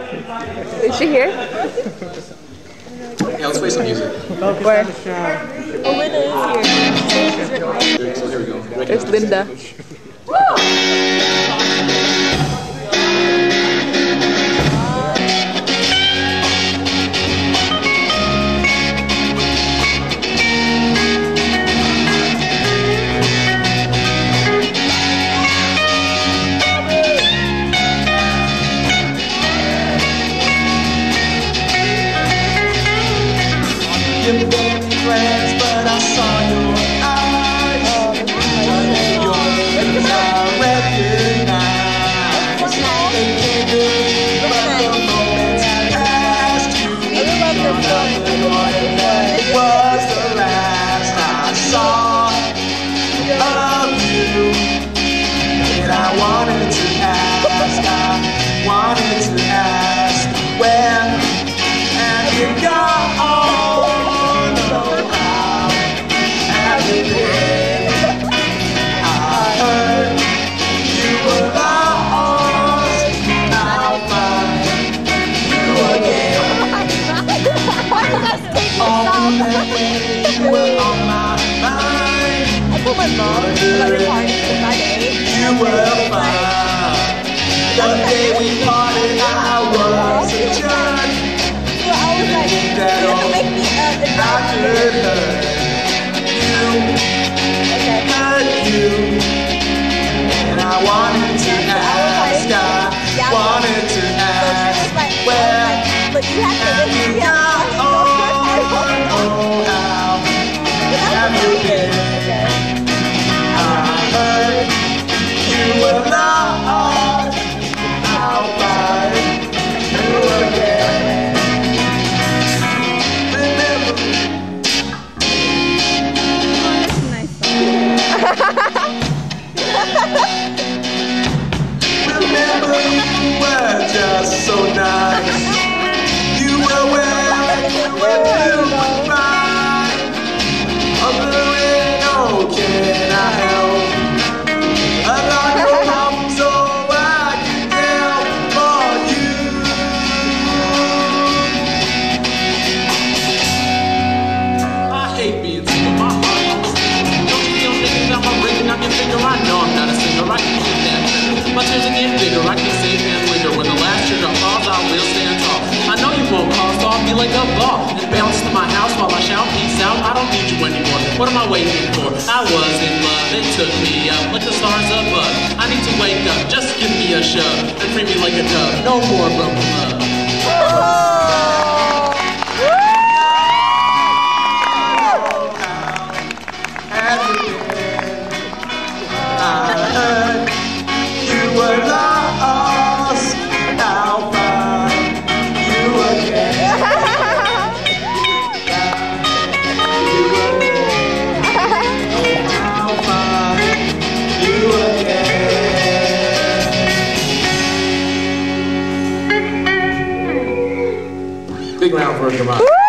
Is she here? Yeah, let's play some music. Where? Oh, Linda is here. So here we go. There's Linda. You've been friends, but I saw your eyes. Your face I recognize. They came to me, but the moments passed you. It was the last I saw of you. And I wanted to ask when have you gone? You were on my mind. I told my mom about your party on Friday. You were fine. The day we parted, I was a jerk. So I was like, you're gonna make me I could hurt you, and I wanted to ask. Where but you have to have you gone? Have you been? I heard you were lost. I'll find you again. Remember, you were just so nice. You were where you were fine. Although can I help? About your mom, so I can tell for you. I hate being single, my heart almost single. Don't you feel niggas out my ring on your finger? I know I'm not a singer, I can keep that finger. My tears are getting bigger, I can save and linger. When the last trigger falls, I will stand tall. I know you won't call, so I'll be like a ball and bounce to my house while I shout peace out. I don't need you anymore. What am I waiting for? I was in love, it took me up like the stars above. I need to wake up, just give me a shove and free me like a dove. No more broken love. Have you been? I heard you were lost. I'll find you again. I'll find you again. Big round for Jamon.